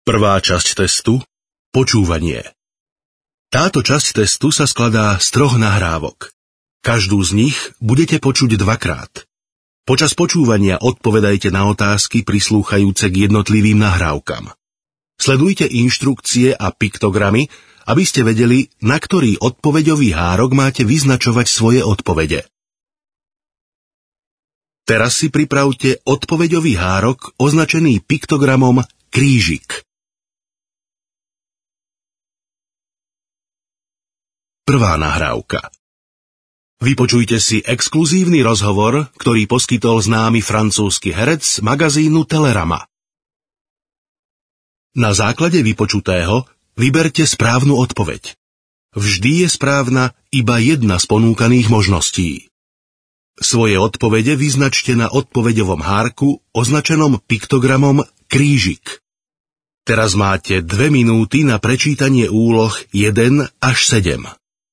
Prvá časť testu – počúvanie. Táto časť testu sa skladá z 3 nahrávok. Každú z nich budete počuť 2-krát. Počas počúvania odpovedajte na otázky prislúchajúce k jednotlivým nahrávkam. Sledujte inštrukcie a piktogramy, aby ste vedeli, na ktorý odpoveďový hárok máte vyznačovať svoje odpovede. Teraz si pripravte odpoveďový hárok označený piktogramom krížik. Prvá nahrávka. Vypočujte si exkluzívny rozhovor, ktorý poskytol známy francúzsky herec magazínu Telerama. Na základe vypočutého vyberte správnu odpoveď. Vždy je správna iba jedna z ponúkaných možností. Svoje odpovede vyznačte na odpoveďovom hárku označenom piktogramom krížik. Teraz máte 2 minúty na prečítanie úloh 1 až 7.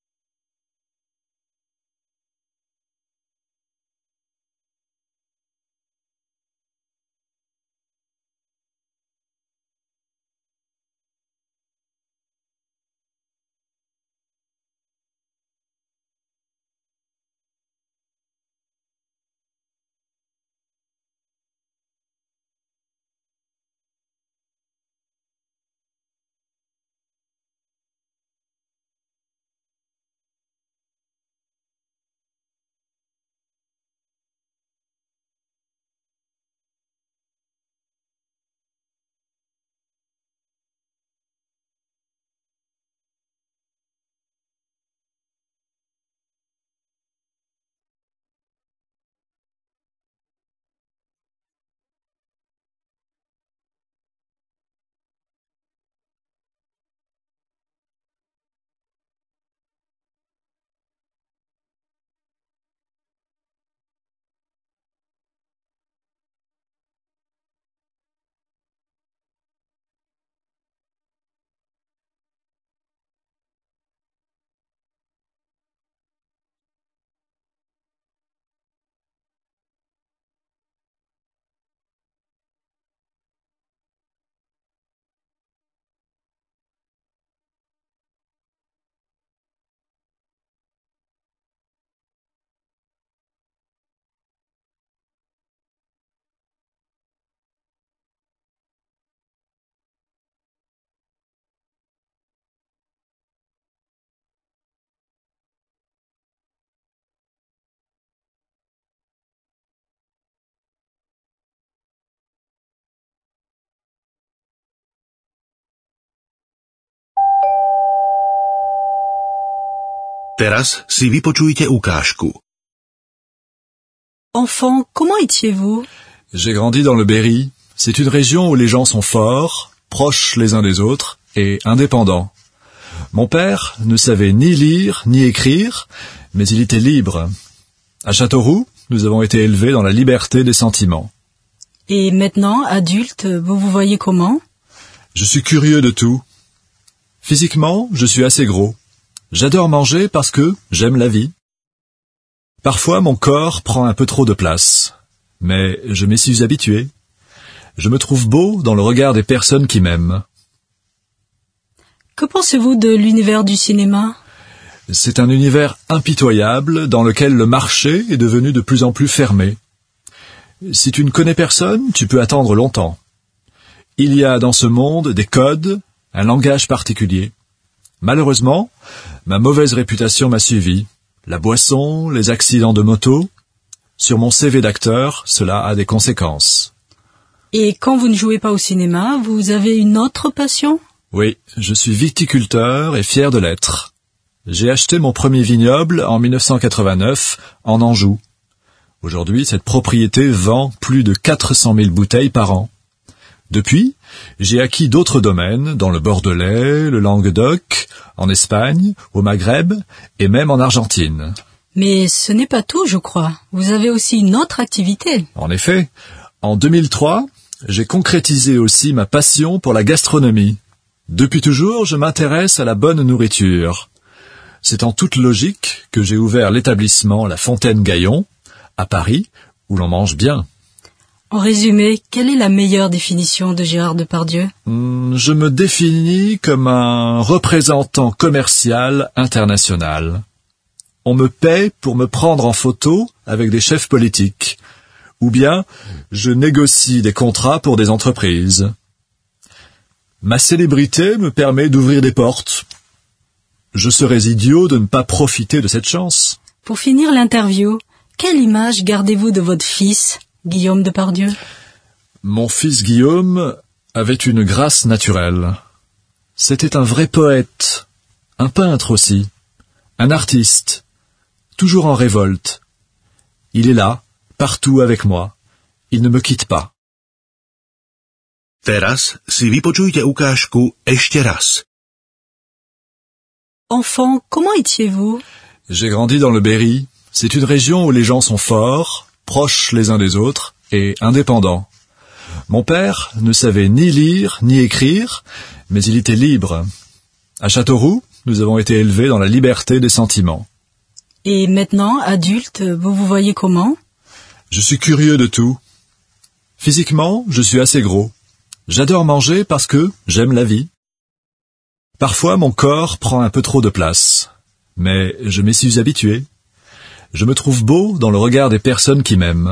Teraz si vypočujte ukážku. Enfant, comment étiez-vous? J'ai grandi dans le Berry. C'est une région où les gens sont forts, proches les uns des autres et indépendants. Mon père ne savait ni lire ni écrire, mais il était libre. À Châteauroux, nous avons été élevés dans la liberté des sentiments. Et maintenant, adulte, vous vous voyez comment? Je suis curieux de tout. Physiquement, je suis assez gros. J'adore manger parce que j'aime la vie. Parfois, mon corps prend un peu trop de place, mais je m'y suis habitué. Je me trouve beau dans le regard des personnes qui m'aiment. Que pensez-vous de l'univers du cinéma? C'est un univers impitoyable dans lequel le marché est devenu de plus en plus fermé. Si tu ne connais personne, tu peux attendre longtemps. Il y a dans ce monde des codes, un langage particulier. Malheureusement, ma mauvaise réputation m'a suivi. La boisson, les accidents de moto. Sur mon CV d'acteur, cela a des conséquences. Et quand vous ne jouez pas au cinéma, vous avez une autre passion? Oui, je suis viticulteur et fier de l'être. J'ai acheté mon premier vignoble en 1989 en Anjou. Aujourd'hui, cette propriété vend plus de 400 000 bouteilles par an. Depuis, j'ai acquis d'autres domaines dans le Bordelais, le Languedoc, en Espagne, au Maghreb et même en Argentine. Mais ce n'est pas tout, je crois. Vous avez aussi une autre activité. En effet, en 2003, j'ai concrétisé aussi ma passion pour la gastronomie. Depuis toujours, je m'intéresse à la bonne nourriture. C'est en toute logique que j'ai ouvert l'établissement La Fontaine Gaillon, à Paris, où l'on mange bien. En résumé, quelle est la meilleure définition de Gérard Depardieu? Je me définis comme un représentant commercial international. On me paie pour me prendre en photo avec des chefs politiques. Ou bien, je négocie des contrats pour des entreprises. Ma célébrité me permet d'ouvrir des portes. Je serais idiot de ne pas profiter de cette chance. Pour finir l'interview, quelle image gardez-vous de votre fils, Guillaume Depardieu? Mon fils Guillaume avait une grâce naturelle. C'était un vrai poète, un peintre aussi, un artiste, toujours en révolte. Il est là, partout avec moi. Il ne me quitte pas. Teraz si vypočujte ukážku ešte raz. Enfant, comment étiez-vous? J'ai grandi dans le Berry. C'est une région où les gens sont forts, proches les uns des autres et indépendants. Mon père ne savait ni lire ni écrire, mais il était libre. À Châteauroux, nous avons été élevés dans la liberté des sentiments. Et maintenant, adulte, vous vous voyez comment? Je suis curieux de tout. Physiquement, je suis assez gros. J'adore manger parce que j'aime la vie. Parfois, mon corps prend un peu trop de place, mais je m'y suis habitué. Je me trouve beau dans le regard des personnes qui m'aiment.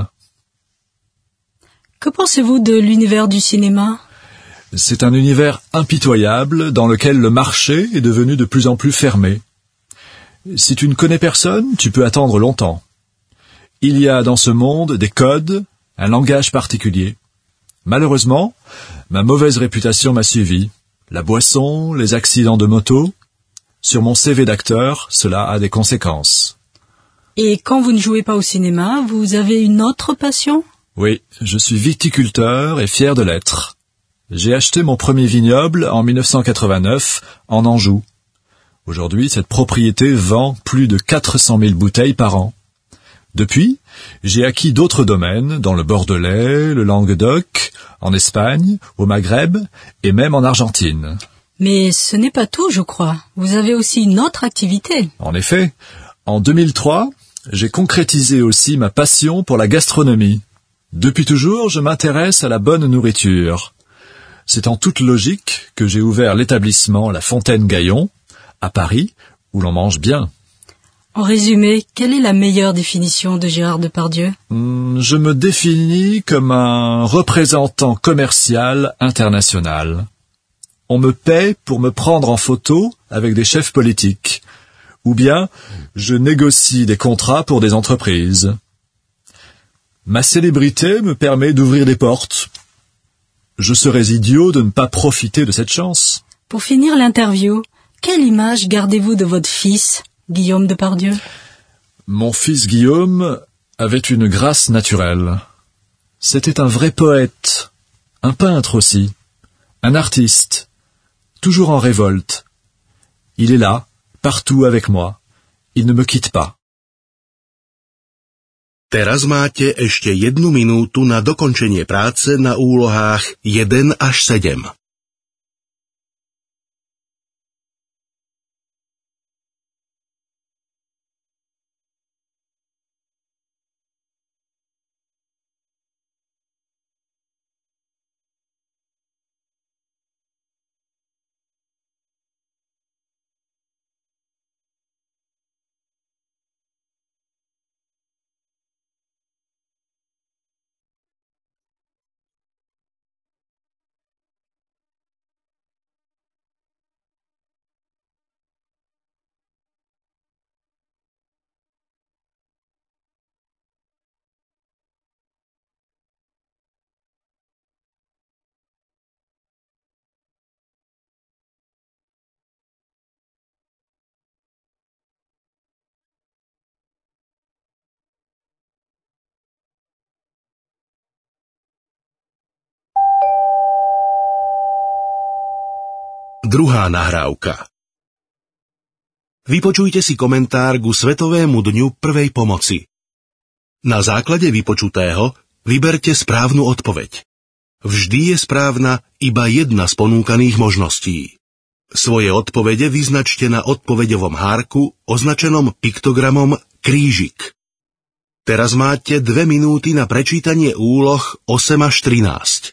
Que pensez-vous de l'univers du cinéma? C'est un univers impitoyable dans lequel le marché est devenu de plus en plus fermé. Si tu ne connais personne, tu peux attendre longtemps. Il y a dans ce monde des codes, un langage particulier. Malheureusement, ma mauvaise réputation m'a suivi. La boisson, les accidents de moto. Sur mon CV d'acteur, cela a des conséquences. Et quand vous ne jouez pas au cinéma, vous avez une autre passion? Oui, je suis viticulteur et fier de l'être. J'ai acheté mon premier vignoble en 1989 en Anjou. Aujourd'hui, cette propriété vend plus de 400 000 bouteilles par an. Depuis, j'ai acquis d'autres domaines dans le Bordelais, le Languedoc, en Espagne, au Maghreb et même en Argentine. Mais ce n'est pas tout, je crois. Vous avez aussi une autre activité. En effet, en 2003, j'ai concrétisé aussi ma passion pour la gastronomie. Depuis toujours, je m'intéresse à la bonne nourriture. C'est en toute logique que j'ai ouvert l'établissement La Fontaine Gaillon, à Paris, où l'on mange bien. En résumé, quelle est la meilleure définition de Gérard Depardieu? Je me définis comme un représentant commercial international. On me paie pour me prendre en photo avec des chefs politiques. Ou bien, je négocie des contrats pour des entreprises. Ma célébrité me permet d'ouvrir des portes. Je serais idiot de ne pas profiter de cette chance. Pour finir l'interview, quelle image gardez-vous de votre fils, Guillaume Depardieu? Mon fils Guillaume avait une grâce naturelle. C'était un vrai poète, un peintre aussi, un artiste, toujours en révolte. Il est là, partout avec moi. Il ne me quitte pas. Teraz máte ešte 1 minútu na dokončenie práce na úlohách 1 až 7. Druhá nahrávka. Vypočujte si komentár ku Svetovému dňu prvej pomoci. Na základe vypočutého vyberte správnu odpoveď. Vždy je správna iba jedna z ponúkaných možností. Svoje odpovede vyznačte na odpoveďovom hárku označenom piktogramom krížik. Teraz máte 2 minúty na prečítanie úloh 8 až 13.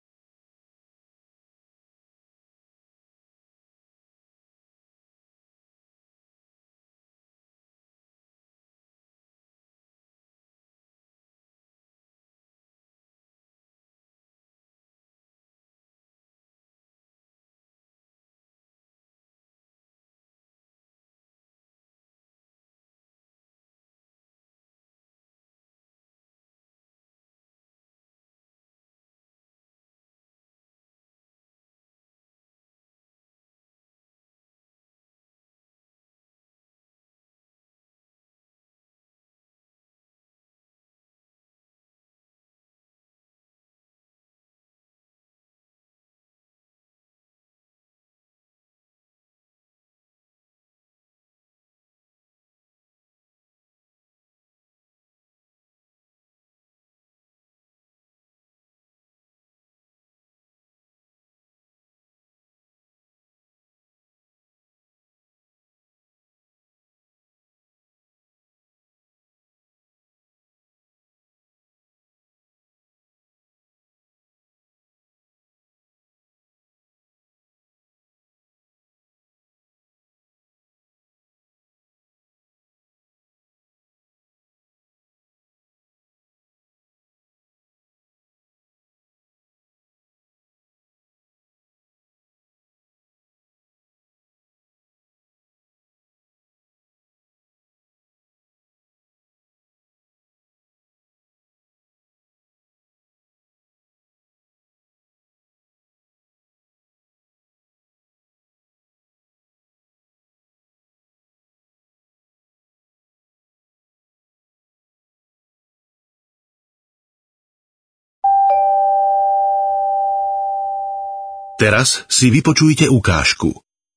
Teraz si vypočujte ukážku.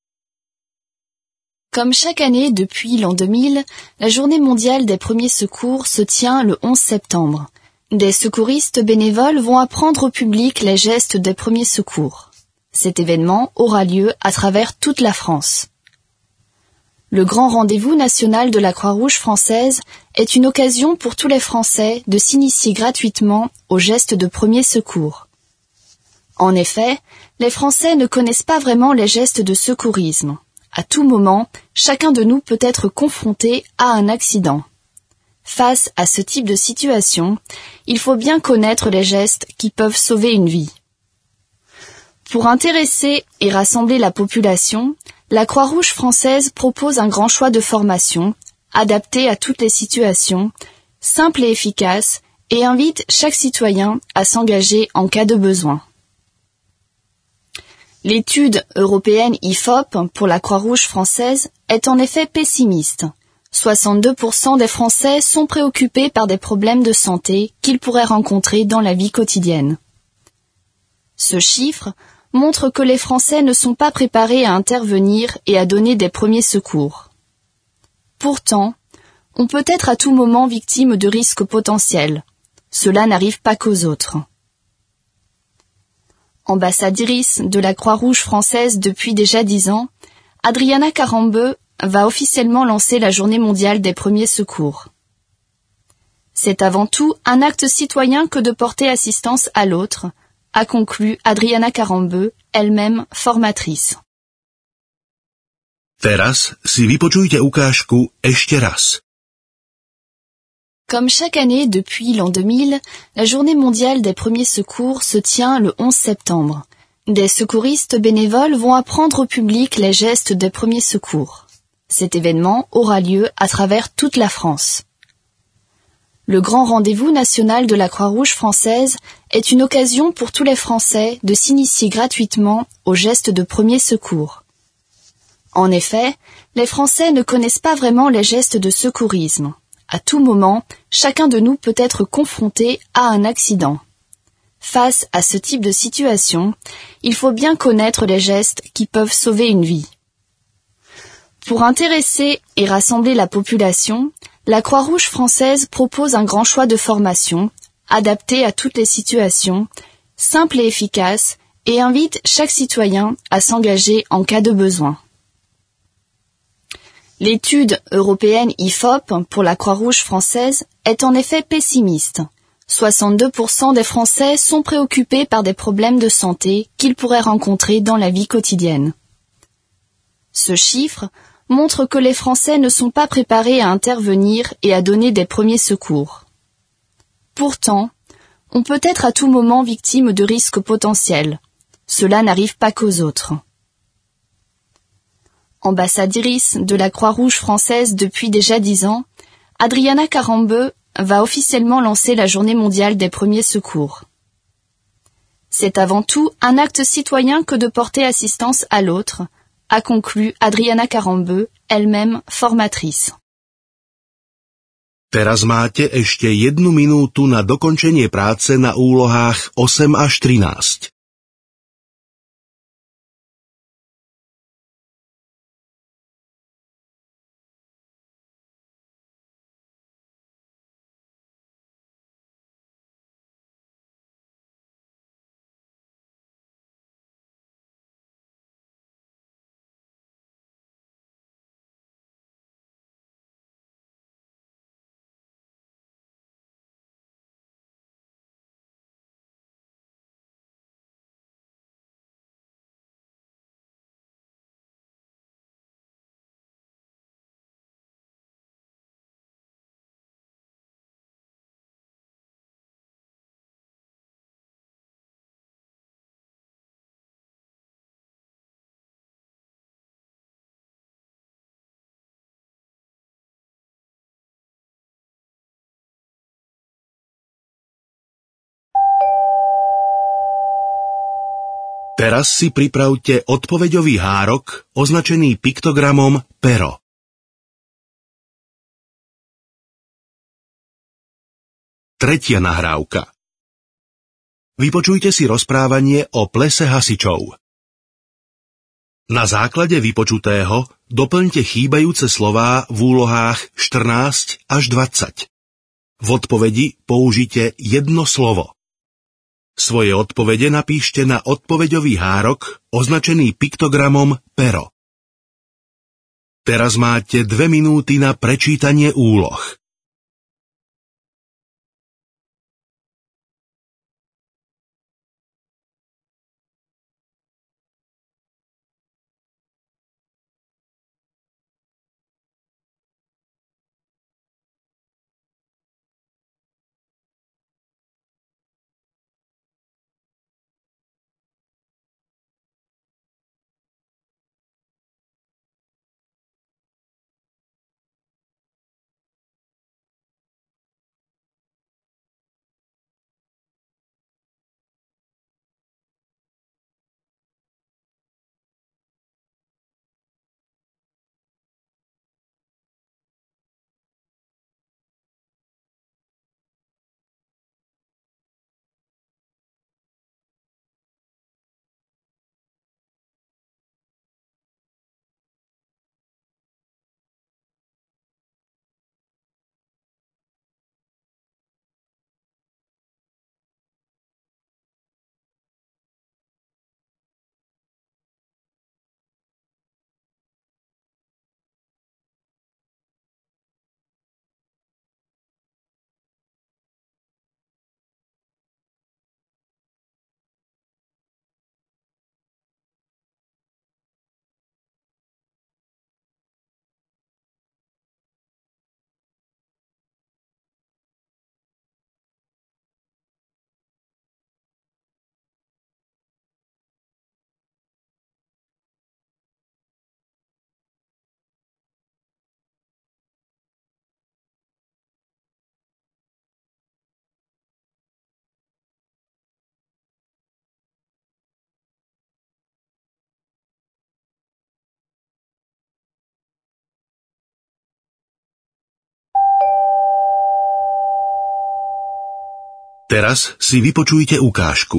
Comme chaque année depuis l'an 2000, la journée mondiale des premiers secours se tient le 11 septembre. Des secouristes bénévoles vont apprendre au public les gestes des premiers secours. Cet événement aura lieu à travers toute la France. Le grand rendez-vous national de la Croix-Rouge française est une occasion pour tous les Français de s'initier gratuitement aux gestes de premiers secours. En effet, les Français ne connaissent pas vraiment les gestes de secourisme. À tout moment, chacun de nous peut être confronté à un accident. Face à ce type de situation, il faut bien connaître les gestes qui peuvent sauver une vie. Pour intéresser et rassembler la population, la Croix-Rouge française propose un grand choix de formations, adaptées à toutes les situations, simples et efficaces, et invite chaque citoyen à s'engager en cas de besoin. L'étude européenne IFOP pour la Croix-Rouge française est en effet pessimiste. 62% des Français sont préoccupés par des problèmes de santé qu'ils pourraient rencontrer dans la vie quotidienne. Ce chiffre montre que les Français ne sont pas préparés à intervenir et à donner des premiers secours. Pourtant, on peut être à tout moment victime de risques potentiels. Cela n'arrive pas qu'aux autres. Ambassadrice de la Croix-Rouge française depuis déjà 10 ans, Adriana Carambeu va officiellement lancer la Journée mondiale des premiers secours. C'est avant tout un acte citoyen que de porter assistance à l'autre, a conclu Adriana Carambeu, elle-même formatrice. Teraz si vypočujte ukážku ešte raz. Comme chaque année depuis l'an 2000, la Journée mondiale des premiers secours se tient le 11 septembre. Des secouristes bénévoles vont apprendre au public les gestes des premiers secours. Cet événement aura lieu à travers toute la France. Le grand rendez-vous national de la Croix-Rouge française est une occasion pour tous les Français de s'initier gratuitement aux gestes de premiers secours. En effet, les Français ne connaissent pas vraiment les gestes de secourisme. À tout moment, chacun de nous peut être confronté à un accident. Face à ce type de situation, il faut bien connaître les gestes qui peuvent sauver une vie. Pour intéresser et rassembler la population, la Croix-Rouge française propose un grand choix de formations, adaptées à toutes les situations, simples et efficaces, et invite chaque citoyen à s'engager en cas de besoin. L'étude européenne IFOP pour la Croix-Rouge française est en effet pessimiste. 62% des Français sont préoccupés par des problèmes de santé qu'ils pourraient rencontrer dans la vie quotidienne. Ce chiffre montre que les Français ne sont pas préparés à intervenir et à donner des premiers secours. Pourtant, on peut être à tout moment victime de risques potentiels. Cela n'arrive pas qu'aux autres. Ambassadrice de la Croix-Rouge française depuis déjà 10 ans, Adriana Carambeu va officiellement lancer la Journée mondiale des premiers secours. C'est avant tout un acte citoyen que de porter assistance à l'autre, a conclu Adriana Carambeu, elle-même formatrice. Teraz máte ešte 1 minútu na dokončenie práce na úlohách 8 až 13. Teraz si pripravte odpoveďový hárok označený piktogramom pero. Tretia nahrávka. Vypočujte si rozprávanie o plese hasičov. Na základe vypočutého doplňte chýbajúce slová v úlohách 14 až 20. V odpovedi použite jedno slovo. Svoje odpovede napíšte na odpoveďový hárok označený piktogramom pero. Teraz máte 2 minúty na prečítanie úloh. Teraz si vypočujte ukážku.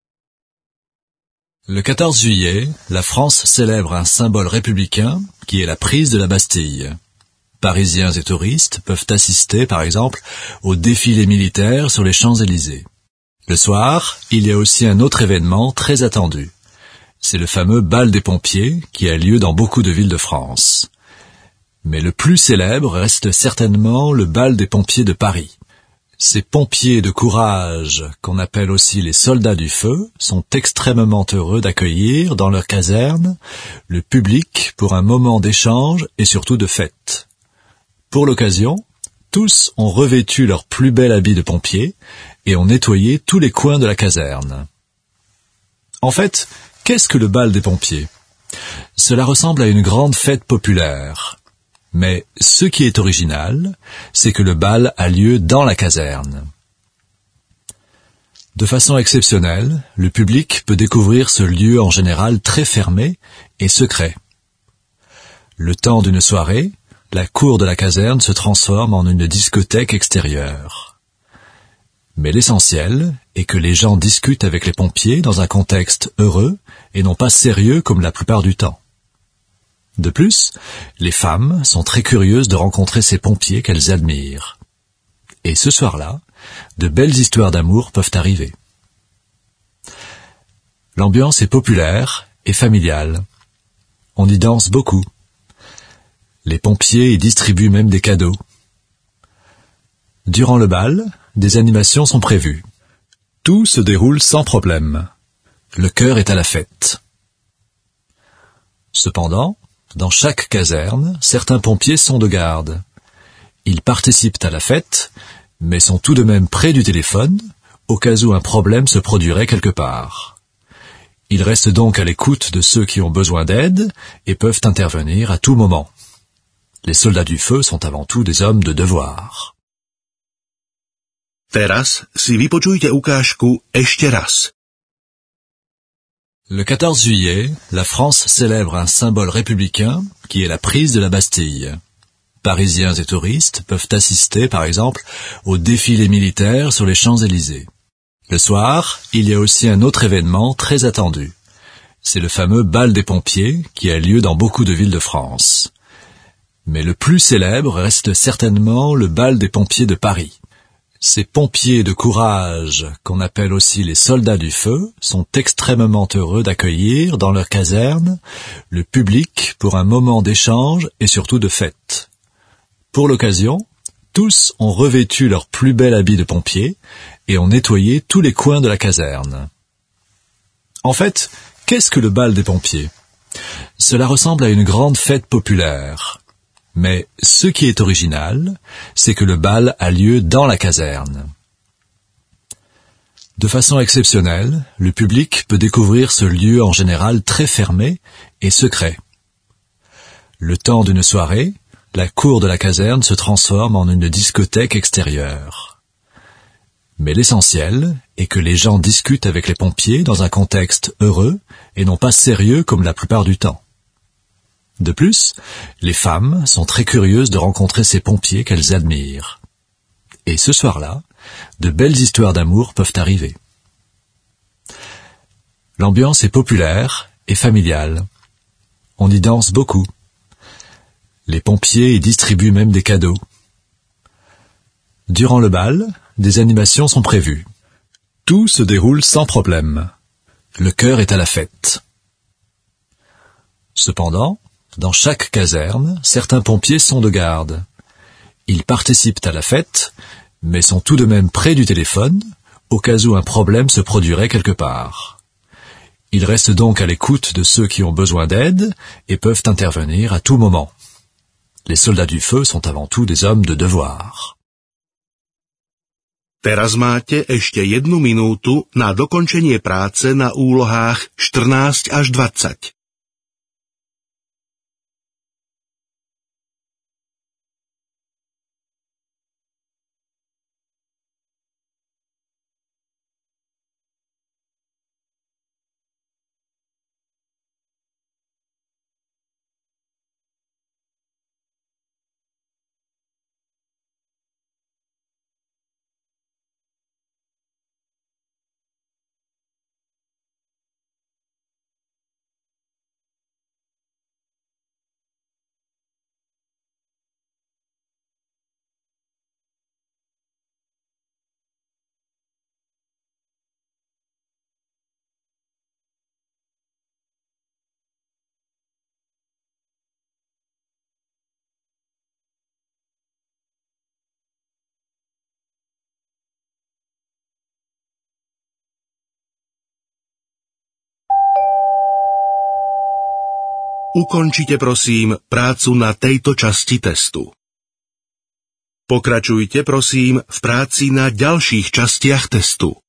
Le 14 juillet, la France célèbre un symbole républicain qui est la prise de la Bastille. Parisiens et touristes peuvent assister, par exemple, au défilé militaire sur les Champs-Élysées. Le soir, il y a aussi un autre événement très attendu. C'est le fameux bal des pompiers qui a lieu dans beaucoup de villes de France. Mais le plus célèbre reste certainement le bal des pompiers de Paris. Ces pompiers de courage, qu'on appelle aussi les soldats du feu, sont extrêmement heureux d'accueillir dans leur caserne le public pour un moment d'échange et surtout de fête. Pour l'occasion, tous ont revêtu leur plus bel habit de pompier et ont nettoyé tous les coins de la caserne. En fait, qu'est-ce que le bal des pompiers ? Cela ressemble à une grande fête populaire. Mais ce qui est original, c'est que le bal a lieu dans la caserne. De façon exceptionnelle, le public peut découvrir ce lieu en général très fermé et secret. Le temps d'une soirée, la cour de la caserne se transforme en une discothèque extérieure. Mais l'essentiel est que les gens discutent avec les pompiers dans un contexte heureux et non pas sérieux comme la plupart du temps. De plus, les femmes sont très curieuses de rencontrer ces pompiers qu'elles admirent. Et ce soir-là, de belles histoires d'amour peuvent arriver. L'ambiance est populaire et familiale. On y danse beaucoup. Les pompiers y distribuent même des cadeaux. Durant le bal, des animations sont prévues. Tout se déroule sans problème. Le cœur est à la fête. Cependant, dans chaque caserne, certains pompiers sont de garde. Ils participent à la fête, mais sont tout de même près du téléphone, au cas où un problème se produirait quelque part. Ils restent donc à l'écoute de ceux qui ont besoin d'aide et peuvent intervenir à tout moment. Les soldats du feu sont avant tout des hommes de devoir. Teraz si vypočujte ukážku ešte raz. Le 14 juillet, la France célèbre un symbole républicain qui est la prise de la Bastille. Parisiens et touristes peuvent assister, par exemple, au défilé militaire sur les Champs-Élysées. Le soir, il y a aussi un autre événement très attendu. C'est le fameux bal des pompiers qui a lieu dans beaucoup de villes de France. Mais le plus célèbre reste certainement le bal des pompiers de Paris. Ces pompiers de courage, qu'on appelle aussi les soldats du feu, sont extrêmement heureux d'accueillir dans leur caserne le public pour un moment d'échange et surtout de fête. Pour l'occasion, tous ont revêtu leur plus bel habit de pompier et ont nettoyé tous les coins de la caserne. En fait, qu'est-ce que le bal des pompiers ? Cela ressemble à une grande fête populaire. Mais ce qui est original, c'est que le bal a lieu dans la caserne. De façon exceptionnelle, le public peut découvrir ce lieu en général très fermé et secret. Le temps d'une soirée, la cour de la caserne se transforme en une discothèque extérieure. Mais l'essentiel est que les gens discutent avec les pompiers dans un contexte heureux et non pas sérieux comme la plupart du temps. De plus, les femmes sont très curieuses de rencontrer ces pompiers qu'elles admirent. Et ce soir-là, de belles histoires d'amour peuvent arriver. L'ambiance est populaire et familiale. On y danse beaucoup. Les pompiers y distribuent même des cadeaux. Durant le bal, des animations sont prévues. Tout se déroule sans problème. Le cœur est à la fête. Cependant, dans chaque caserne, certains pompiers sont de garde. Ils participent à la fête, mais sont tout de même près du téléphone, au cas où un problème se produirait quelque part. Ils restent donc à l'écoute de ceux qui ont besoin d'aide et peuvent intervenir à tout moment. Les soldats du feu sont avant tout des hommes de devoir. Teraz máte ešte 1 minútu na dokončenie práce na úlohách 14 až 20. Ukončite prosím prácu na tejto časti testu. Pokračujte prosím v práci na ďalších častiach testu.